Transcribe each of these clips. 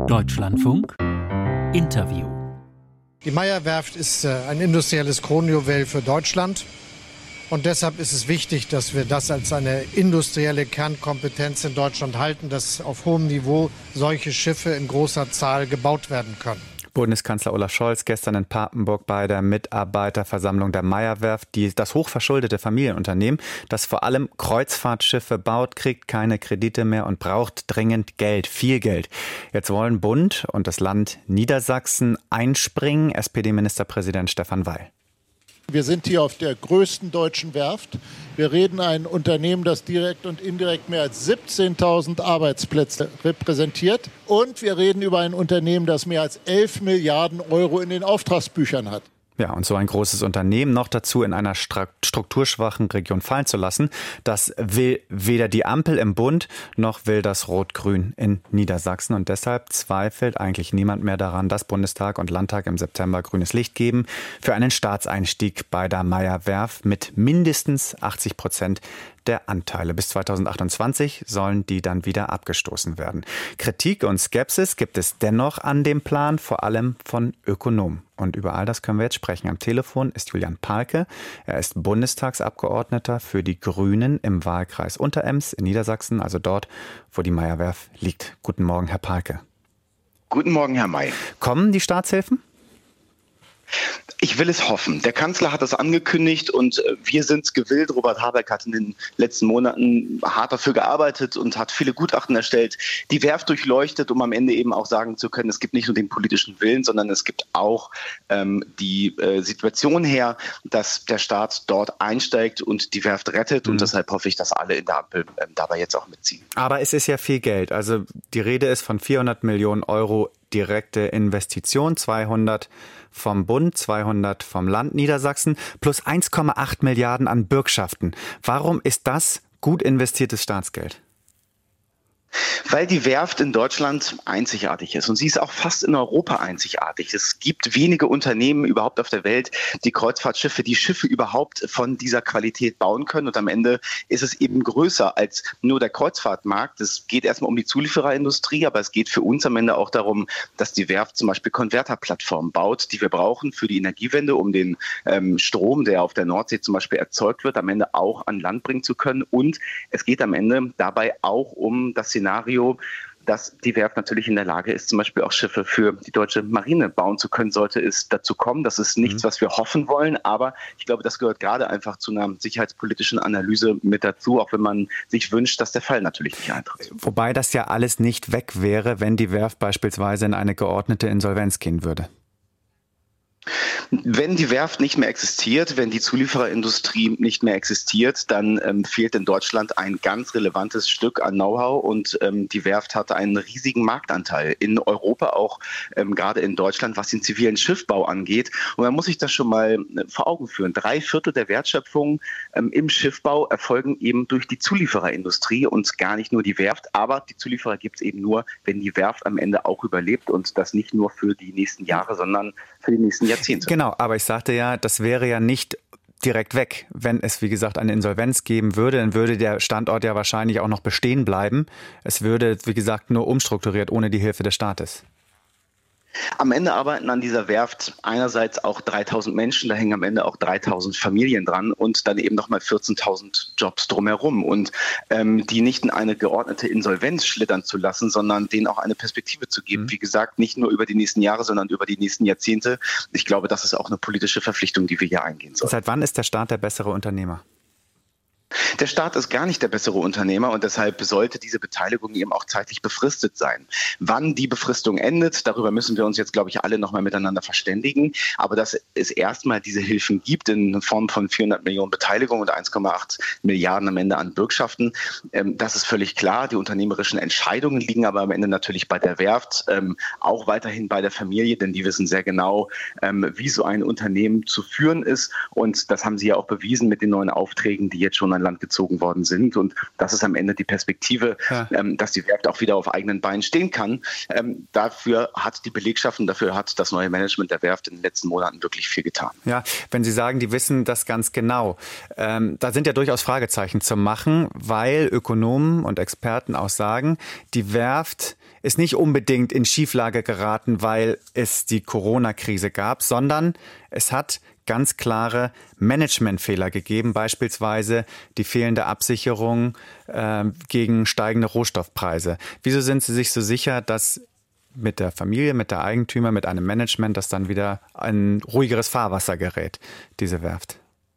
Deutschlandfunk Interview. Die Meyer-Werft ist ein industrielles Kronjuwel für Deutschland. Und deshalb ist es wichtig, dass wir das als eine industrielle Kernkompetenz in Deutschland halten, dass auf hohem Niveau solche Schiffe in großer Zahl gebaut werden können. Bundeskanzler Olaf Scholz gestern in Papenburg bei der Mitarbeiterversammlung der Meyer-Werft. Das hochverschuldete Familienunternehmen, das vor allem Kreuzfahrtschiffe baut, kriegt keine Kredite mehr und braucht dringend Geld, viel Geld. Jetzt wollen Bund und das Land Niedersachsen einspringen. SPD-Ministerpräsident Stefan Weil. Wir sind hier auf der größten deutschen Werft. Wir reden ein Unternehmen, das direkt und indirekt mehr als 17.000 Arbeitsplätze repräsentiert. Und wir reden über ein Unternehmen, das mehr als 11 Milliarden Euro in den Auftragsbüchern hat. Ja, und so ein großes Unternehmen noch dazu in einer strukturschwachen Region fallen zu lassen, das will weder die Ampel im Bund noch will das Rot-Grün in Niedersachsen. Und deshalb zweifelt eigentlich niemand mehr daran, dass Bundestag und Landtag im September grünes Licht geben für einen Staatseinstieg bei der Meyer-Werft mit mindestens 80% der Anteile. Bis 2028 sollen die dann wieder abgestoßen werden. Kritik und Skepsis gibt es dennoch an dem Plan, vor allem von Ökonomen. Und über all das können wir jetzt sprechen. Am Telefon ist Julian Pahlke. Er ist Bundestagsabgeordneter für die Grünen im Wahlkreis Unterems in Niedersachsen, also dort, wo die Meyer-Werft liegt. Guten Morgen, Herr Pahlke. Guten Morgen, Herr May. Kommen die Staatshilfen? Ich will es hoffen. Der Kanzler hat das angekündigt und wir sind es gewillt. Robert Habeck hat in den letzten Monaten hart dafür gearbeitet und hat viele Gutachten erstellt, die Werft durchleuchtet, um am Ende eben auch sagen zu können, es gibt nicht nur den politischen Willen, sondern es gibt auch die Situation her, dass der Staat dort einsteigt und die Werft rettet. Und deshalb hoffe ich, dass alle in der Ampel dabei jetzt auch mitziehen. Aber es ist ja viel Geld. Also die Rede ist von 400 Millionen Euro direkte Investition, 200 vom Bund, 200 vom Land Niedersachsen plus 1,8 Milliarden an Bürgschaften. Warum ist das gut investiertes Staatsgeld? Weil die Werft in Deutschland einzigartig ist und sie ist auch fast in Europa einzigartig. Es gibt wenige Unternehmen überhaupt auf der Welt, die Kreuzfahrtschiffe, die Schiffe überhaupt von dieser Qualität bauen können. Und am Ende ist es eben größer als nur der Kreuzfahrtmarkt. Es geht erstmal um die Zuliefererindustrie, aber es geht für uns am Ende auch darum, dass die Werft zum Beispiel Konverterplattformen baut, die wir brauchen für die Energiewende, um den Strom, der auf der Nordsee zum Beispiel erzeugt wird, am Ende auch an Land bringen zu können. Und es geht am Ende dabei auch um das Szenario, dass die Werft natürlich in der Lage ist, zum Beispiel auch Schiffe für die deutsche Marine bauen zu können, sollte es dazu kommen. Das ist nichts, was wir hoffen wollen, aber ich glaube, das gehört gerade einfach zu einer sicherheitspolitischen Analyse mit dazu, auch wenn man sich wünscht, dass der Fall natürlich nicht eintritt. Wobei das ja alles nicht weg wäre, wenn die Werft beispielsweise in eine geordnete Insolvenz gehen würde. Wenn die Werft nicht mehr existiert, wenn die Zuliefererindustrie nicht mehr existiert, dann fehlt in Deutschland ein ganz relevantes Stück an Know-how und die Werft hat einen riesigen Marktanteil in Europa, auch gerade in Deutschland, was den zivilen Schiffbau angeht. Und man muss sich das schon mal vor Augen führen. 3/4 der Wertschöpfung im Schiffbau erfolgen eben durch die Zuliefererindustrie und gar nicht nur die Werft. Aber die Zulieferer gibt es eben nur, wenn die Werft am Ende auch überlebt und das nicht nur für die nächsten Jahre, sondern für die nächsten Jahrzehnte. Genau, aber ich sagte ja, das wäre ja nicht direkt weg. Wenn es, wie gesagt, eine Insolvenz geben würde, dann würde der Standort ja wahrscheinlich auch noch bestehen bleiben. Es würde, wie gesagt, nur umstrukturiert ohne die Hilfe des Staates. Am Ende arbeiten an dieser Werft einerseits auch 3.000 Menschen, da hängen am Ende auch 3.000 Familien dran und dann eben nochmal 14.000 Jobs drumherum. Und die nicht in eine geordnete Insolvenz schlittern zu lassen, sondern denen auch eine Perspektive zu geben. Wie gesagt, nicht nur über die nächsten Jahre, sondern über die nächsten Jahrzehnte. Ich glaube, das ist auch eine politische Verpflichtung, die wir hier eingehen sollen. Seit wann ist der Staat der bessere Unternehmer? Der Staat ist gar nicht der bessere Unternehmer und deshalb sollte diese Beteiligung eben auch zeitlich befristet sein. Wann die Befristung endet, darüber müssen wir uns jetzt, glaube ich, alle nochmal miteinander verständigen. Aber dass es erstmal diese Hilfen gibt in Form von 400 Millionen Beteiligung und 1,8 Milliarden am Ende an Bürgschaften, das ist völlig klar. Die unternehmerischen Entscheidungen liegen aber am Ende natürlich bei der Werft, auch weiterhin bei der Familie, denn die wissen sehr genau, wie so ein Unternehmen zu führen ist. Und das haben sie ja auch bewiesen mit den neuen Aufträgen, die jetzt schon an Land gezogen worden sind. Und das ist am Ende die Perspektive, dass die Werft auch wieder auf eigenen Beinen stehen kann. Dafür hat die Belegschaft und dafür hat das neue Management der Werft in den letzten Monaten wirklich viel getan. Ja, wenn Sie sagen, die wissen das ganz genau, da sind ja durchaus Fragezeichen zu machen, weil Ökonomen und Experten auch sagen, die Werft ist nicht unbedingt in Schieflage geraten, weil es die Corona-Krise gab, sondern es hat ganz klare Managementfehler gegeben, beispielsweise die fehlende Absicherung gegen steigende Rohstoffpreise. Wieso sind Sie sich so sicher, dass mit der Familie, mit der Eigentümer, mit einem Management, das dann wieder ein ruhigeres Fahrwasser gerät, diese Werft?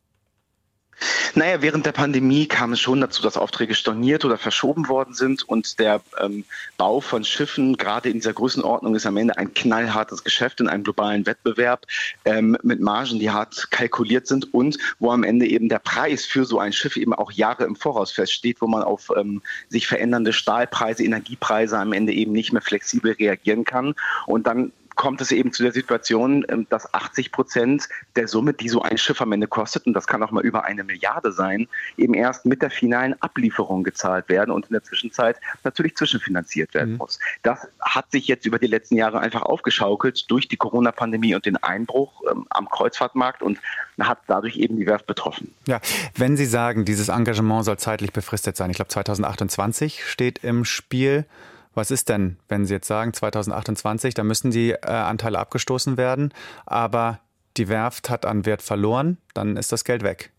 Naja, während der Pandemie kam es schon dazu, dass Aufträge storniert oder verschoben worden sind und der Bau von Schiffen, gerade in dieser Größenordnung, ist am Ende ein knallhartes Geschäft in einem globalen Wettbewerb mit Margen, die hart kalkuliert sind und wo am Ende eben der Preis für so ein Schiff eben auch Jahre im Voraus feststeht, wo man auf sich verändernde Stahlpreise, Energiepreise am Ende eben nicht mehr flexibel reagieren kann. Und dann kommt es eben zu der Situation, dass 80% der Summe, die so ein Schiff am Ende kostet, und das kann auch mal über 1 Milliarde sein, eben erst mit der finalen Ablieferung gezahlt werden und in der Zwischenzeit natürlich zwischenfinanziert werden muss. Das hat sich jetzt über die letzten Jahre einfach aufgeschaukelt durch die Corona-Pandemie und den Einbruch am Kreuzfahrtmarkt und hat dadurch eben die Werft betroffen. Ja, wenn Sie sagen, dieses Engagement soll zeitlich befristet sein, ich glaube 2028 steht im Spiel. Was ist denn, wenn Sie jetzt sagen 2028, da müssen die Anteile abgestoßen werden, aber die Werft hat an Wert verloren, dann ist das Geld weg?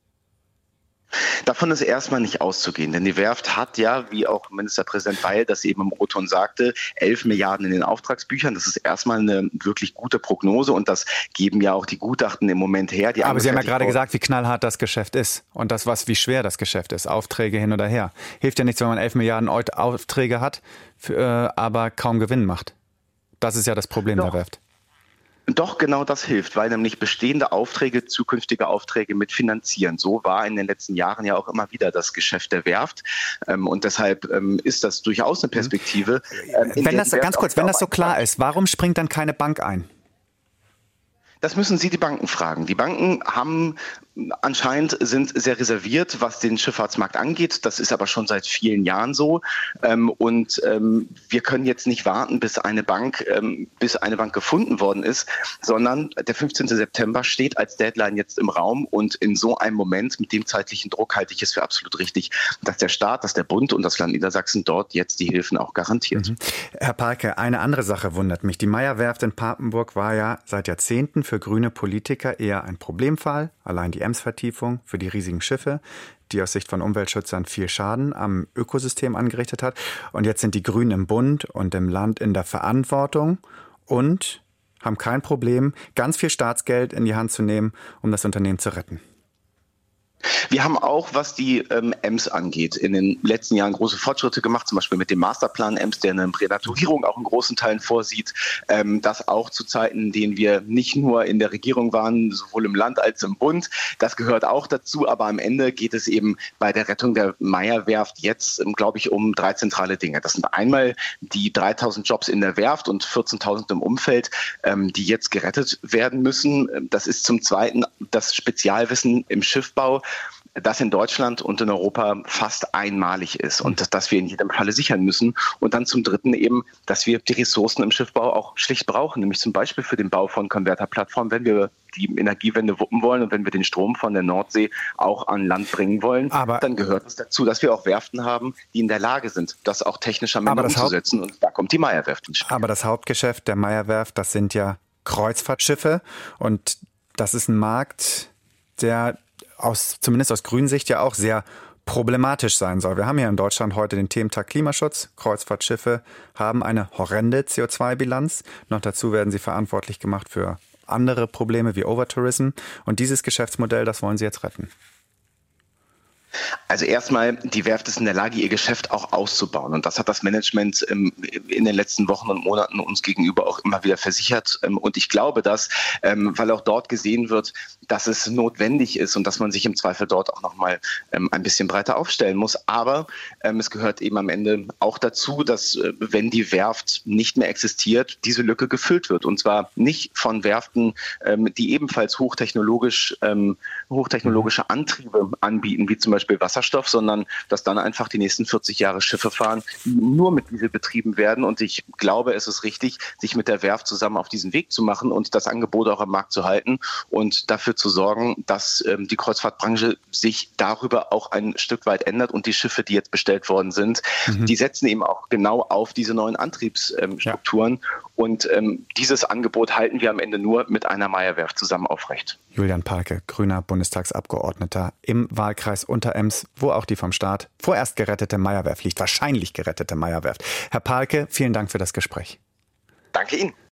Davon ist erstmal nicht auszugehen, denn die Werft hat ja, wie auch Ministerpräsident Weil das eben im O-Ton sagte, 11 Milliarden in den Auftragsbüchern. Das ist erstmal eine wirklich gute Prognose und das geben ja auch die Gutachten im Moment her. Aber Sie haben ja gerade gesagt, wie knallhart das Geschäft ist und wie schwer das Geschäft ist. Aufträge hin oder her. Hilft ja nichts, wenn man 11 Milliarden Aufträge hat, aber kaum Gewinn macht. Das ist ja das Problem der Werft. Doch, genau das hilft, weil nämlich bestehende Aufträge, zukünftige Aufträge mitfinanzieren. So war in den letzten Jahren ja auch immer wieder das Geschäft der Werft. Und deshalb ist das durchaus eine Perspektive. Wenn das so klar ist, warum springt dann keine Bank ein? Das müssen Sie die Banken fragen. Die Banken sind sehr reserviert, was den Schifffahrtsmarkt angeht. Das ist aber schon seit vielen Jahren so. Und wir können jetzt nicht warten, bis eine Bank gefunden worden ist, sondern der 15. September steht als Deadline jetzt im Raum. Und in so einem Moment mit dem zeitlichen Druck halte ich es für absolut richtig, dass der Staat, dass der Bund und das Land Niedersachsen dort jetzt die Hilfen auch garantiert. Herr Palke, eine andere Sache wundert mich. Die Meyer-Werft in Papenburg war ja seit Jahrzehnten für grüne Politiker eher ein Problemfall. Allein die Ems-Vertiefung für die riesigen Schiffe, die aus Sicht von Umweltschützern viel Schaden am Ökosystem angerichtet hat. Und jetzt sind die Grünen im Bund und im Land in der Verantwortung und haben kein Problem, ganz viel Staatsgeld in die Hand zu nehmen, um das Unternehmen zu retten. Wir haben auch, was die Ems angeht, in den letzten Jahren große Fortschritte gemacht, zum Beispiel mit dem Masterplan Ems, der eine Pränaturierung auch in großen Teilen vorsieht. Das auch zu Zeiten, in denen wir nicht nur in der Regierung waren, sowohl im Land als im Bund. Das gehört auch dazu, aber am Ende geht es eben bei der Rettung der Meyer-Werft jetzt, glaube ich, um 3 zentrale Dinge. Das sind einmal die 3.000 Jobs in der Werft und 14.000 im Umfeld, die jetzt gerettet werden müssen. Das ist zum Zweiten das Spezialwissen im Schiffbau, das in Deutschland und in Europa fast einmalig ist und das wir in jedem Falle sichern müssen. Und dann zum Dritten eben, dass wir die Ressourcen im Schiffbau auch schlicht brauchen, nämlich zum Beispiel für den Bau von Konverterplattformen, wenn wir die Energiewende wuppen wollen und wenn wir den Strom von der Nordsee auch an Land bringen wollen, dann gehört es dazu, dass wir auch Werften haben, die in der Lage sind, das auch technisch am Ende umzusetzen. Und da kommt die Meyer-Werft ins Spiel. Aber das Hauptgeschäft der Meyer-Werft, das sind ja Kreuzfahrtschiffe und das ist ein Markt, der zumindest aus grünen Sicht ja auch sehr problematisch sein soll. Wir haben hier in Deutschland heute den Thementag Klimaschutz. Kreuzfahrtschiffe haben eine horrende CO2-Bilanz. Noch dazu werden sie verantwortlich gemacht für andere Probleme wie Overtourism. Und dieses Geschäftsmodell, das wollen sie jetzt retten. Also erstmal, die Werft ist in der Lage, ihr Geschäft auch auszubauen. Und das hat das Management in den letzten Wochen und Monaten uns gegenüber auch immer wieder versichert. Und ich glaube das, weil auch dort gesehen wird, dass es notwendig ist und dass man sich im Zweifel dort auch nochmal ein bisschen breiter aufstellen muss. Aber es gehört eben am Ende auch dazu, dass wenn die Werft nicht mehr existiert, diese Lücke gefüllt wird. Und zwar nicht von Werften, die ebenfalls hochtechnologische Antriebe anbieten, wie zum Beispiel Beispiel Wasserstoff, sondern dass dann einfach die nächsten 40 Jahre Schiffe fahren, die nur mit Diesel betrieben werden. Und ich glaube, es ist richtig, sich mit der Werft zusammen auf diesen Weg zu machen und das Angebot auch am Markt zu halten und dafür zu sorgen, dass die Kreuzfahrtbranche sich darüber auch ein Stück weit ändert. Und die Schiffe, die jetzt bestellt worden sind, die setzen eben auch genau auf diese neuen Antriebsstrukturen. Und dieses Angebot halten wir am Ende nur mit einer Meyer-Werft zusammen aufrecht. Julian Pahlke, grüner Bundestagsabgeordneter im Wahlkreis Unterems, wo auch die vom Staat vorerst gerettete Meyer-Werft liegt, wahrscheinlich gerettete Meyer-Werft. Herr Pahlke, vielen Dank für das Gespräch. Danke Ihnen.